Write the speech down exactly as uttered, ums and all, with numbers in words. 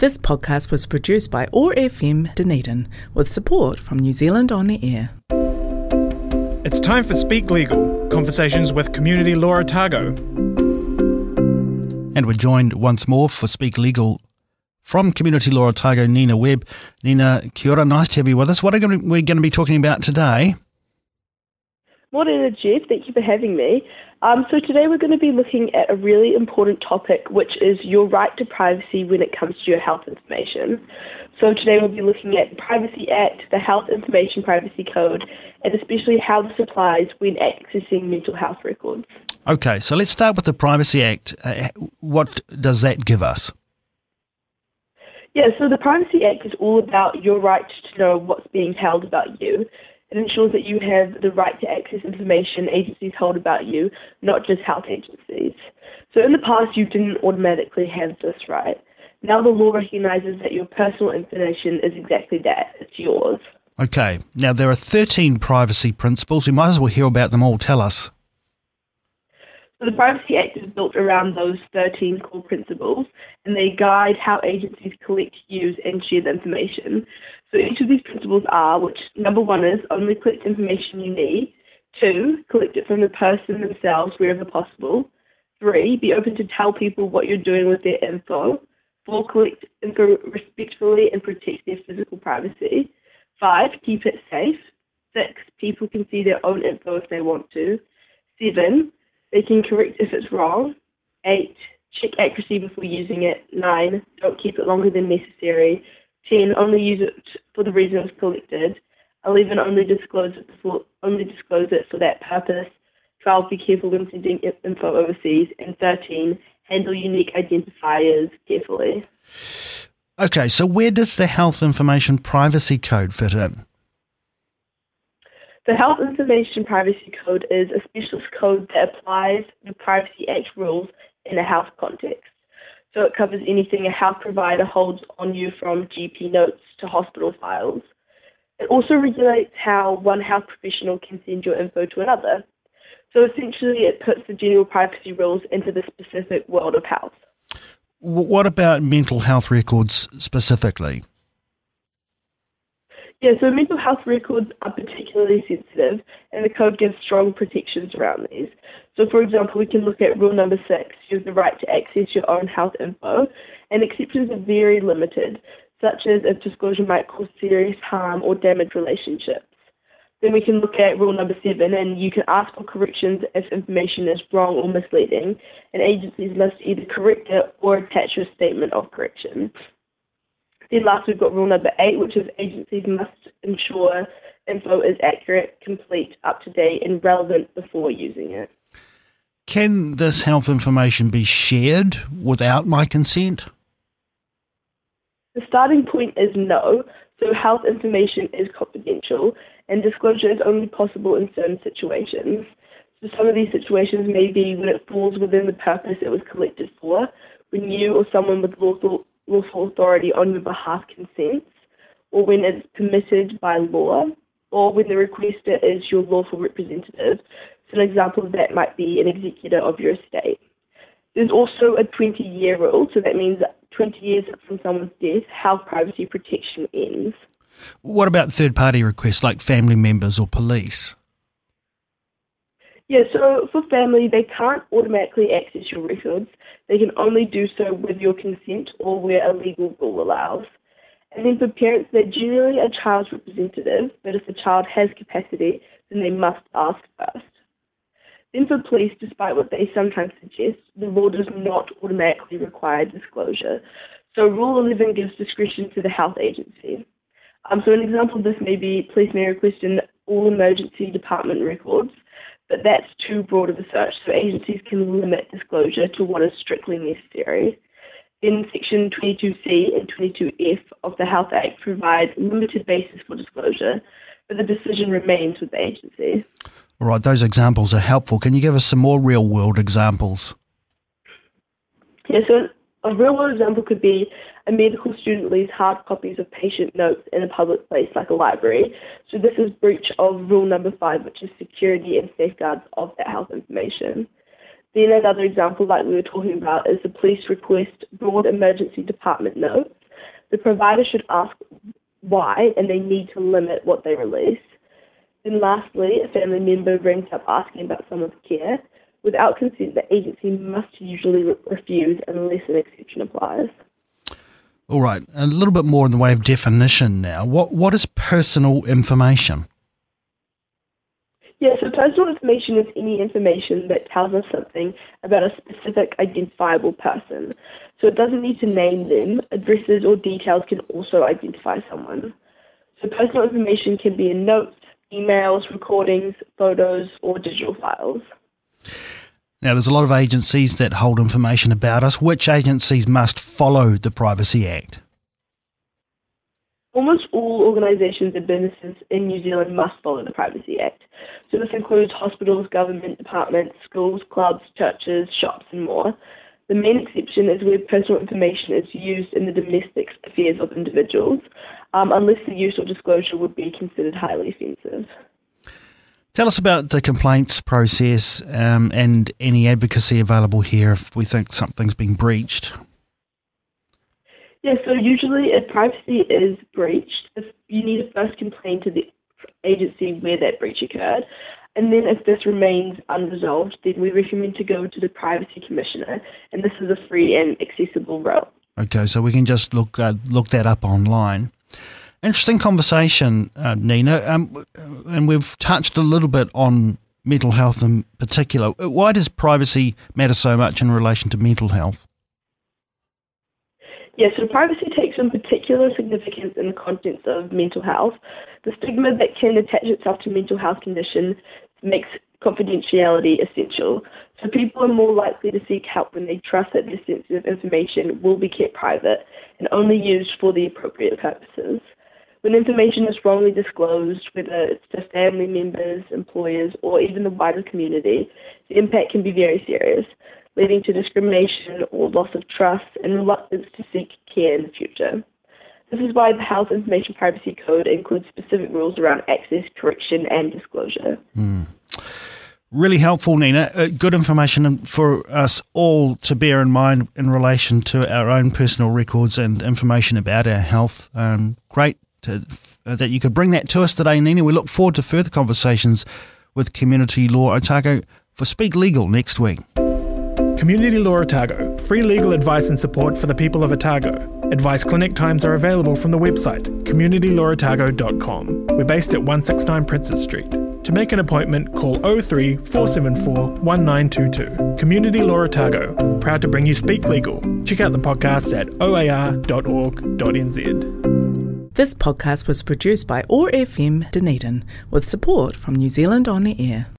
This podcast was produced by O A R F M Dunedin with support from New Zealand On Air. It's time for Speak Legal, conversations with Community Law Otago. And we're joined once more for Speak Legal from Community Law Otago, Nina Webb. Nina, kia ora, nice to have you with us. What are we going to be talking about today? Morning, Jeff. Thank you for having me. Um, so today we're going to be looking at a really important topic, which is your right to privacy when it comes to your health information. So today we'll be looking at the Privacy Act, the Health Information Privacy Code, and especially how this applies when accessing mental health records. Okay, so let's start with the Privacy Act. Uh, what does that give us? Yeah, so the Privacy Act is all about your right to know what's being held about you. It ensures that you have the right to access information agencies hold about you, not just health agencies. So in the past, you didn't automatically have this right. Now the law recognises that your personal information is exactly that. It's yours. Okay. Now there are thirteen privacy principles. We might as well hear about them all. Tell us. So the Privacy Act is built around those thirteen core principles, and they guide how agencies collect, use, and share the information. So each of these principles are, which number one is only collect information you need. Two, collect it from the person themselves wherever possible. Three, be open to tell people what you're doing with their info. Four, collect info respectfully and protect their physical privacy. Five, keep it safe. Six, people can see their own info if they want to. Seven, they can correct if it's wrong. Eight, check accuracy before using it. Nine, don't keep it longer than necessary. Ten, only use it for the reason it was collected. Eleven, only disclose it before, only disclose it for that purpose. Twelve, be careful when sending info overseas. And thirteen, handle unique identifiers carefully. Okay, so where does the Health Information Privacy Code fit in? The Health Information Privacy Code is a specialist code that applies the Privacy Act rules in a health context. So it covers anything a health provider holds on you, from G P notes to hospital files. It also regulates how one health professional can send your info to another. So essentially it puts the general privacy rules into the specific world of health. What about mental health records specifically? Yeah, so mental health records are particularly sensitive, and the code gives strong protections around these. So, for example, we can look at rule number six, you have the right to access your own health info, and exceptions are very limited, such as if disclosure might cause serious harm or damage relationships. Then we can look at rule number seven, and you can ask for corrections if information is wrong or misleading, and agencies must either correct it or attach a statement of correction. Then last, we've got rule number eight, which is agencies must ensure info is accurate, complete, up-to-date, and relevant before using it. Can this health information be shared without my consent? The starting point is no, so health information is confidential, and disclosure is only possible in certain situations. So some of these situations may be when it falls within the purpose it was collected for, when you or someone with lawful lawful authority on your behalf consents, or when it's permitted by law, or when the requester is your lawful representative. So an example of that might be an executor of your estate. There's also a twenty-year rule, so that means twenty years from someone's death, health privacy protection ends. What about third-party requests like family members or police? Yeah, so for family, they can't automatically access your records. They can only do so with your consent or where a legal rule allows. And then for parents, they're generally a child's representative, but if the child has capacity, then they must ask first. Then for police, despite what they sometimes suggest, the law does not automatically require disclosure. So Rule eleven gives discretion to the health agency. Um, so an example of this may be police may request in all emergency department records, but that's too broad of a search, so agencies can limit disclosure to what is strictly necessary. In Section twenty-two C and twenty-two F of the Health Act provide limited basis for disclosure, but the decision remains with the agency. All right, those examples are helpful. Can you give us some more real-world examples? Yeah, so a real-world example could be a medical student leaves hard copies of patient notes in a public place like a library. So this is breach of rule number five, which is security and safeguards of that health information. Then another example, like we were talking about, is the police request broad emergency department notes. The provider should ask why, and they need to limit what they release. Then lastly, a family member rings up asking about someone's care. Without consent, the agency must usually re- refuse unless an exception applies. All right, a little bit more in the way of definition now. What What is personal information? Yeah, so personal information is any information that tells us something about a specific identifiable person. So it doesn't need to name them. Addresses or details can also identify someone. So personal information can be in notes, emails, recordings, photos, or digital files. Now, there's a lot of agencies that hold information about us. Which agencies must follow the Privacy Act? Almost all organisations and businesses in New Zealand must follow the Privacy Act. So this includes hospitals, government departments, schools, clubs, churches, shops and more. The main exception is where personal information is used in the domestic affairs of individuals, um, unless the use or disclosure would be considered highly offensive. Tell us about the complaints process um, and any advocacy available here if we think something's been breached. Yeah, so usually if privacy is breached, if you need to first complain to the agency where that breach occurred. And then if this remains unresolved, then we recommend to go to the Privacy Commissioner, and this is a free and accessible route. Okay, so we can just look uh, look that up online. Interesting conversation, uh, Nina, um, and we've touched a little bit on mental health in particular. Why does privacy matter so much in relation to mental health? Yeah, so privacy takes on particular significance in the context of mental health. The stigma that can attach itself to mental health conditions makes confidentiality essential. So people are more likely to seek help when they trust that their sensitive information will be kept private and only used for the appropriate purposes. When information is wrongly disclosed, whether it's to family members, employers, or even the wider community, the impact can be very serious, leading to discrimination or loss of trust and reluctance to seek care in the future. This is why the Health Information Privacy Code includes specific rules around access, correction, and disclosure. Mm. Really helpful, Nina. Uh, good information for us all to bear in mind in relation to our own personal records and information about our health. Um, great to, uh, that you could bring that to us today, Nina. We look forward to further conversations with Community Law Otago for Speak Legal next week. Community Law Otago, free legal advice and support for the people of Otago. Advice clinic times are available from the website community law otago dot com. We're based at one sixty-nine Princess Street. To make an appointment, call oh three, four seven four, one nine two two. Community Law Otago, proud to bring you Speak Legal. Check out the podcast at o a r dot org dot n z. This podcast was produced by O A R F M Dunedin with support from New Zealand On the Air.